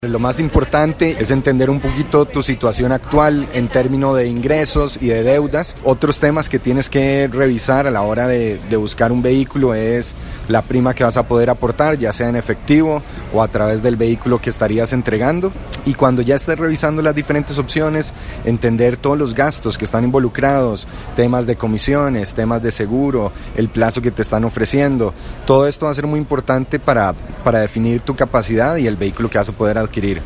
Lo más importante es entender un poquito tu situación actual en términos de ingresos y de deudas. Otros temas que tienes que revisar a la hora de buscar un vehículo es la prima que vas a poder aportar, ya sea en efectivo o a través del vehículo que estarías entregando. Y cuando ya estés revisando las diferentes opciones, entender todos los gastos que están involucrados, temas de comisiones, temas de seguro, el plazo que te están ofreciendo. Todo esto va a ser muy importante para definir tu capacidad y el vehículo que vas a poder adquirir.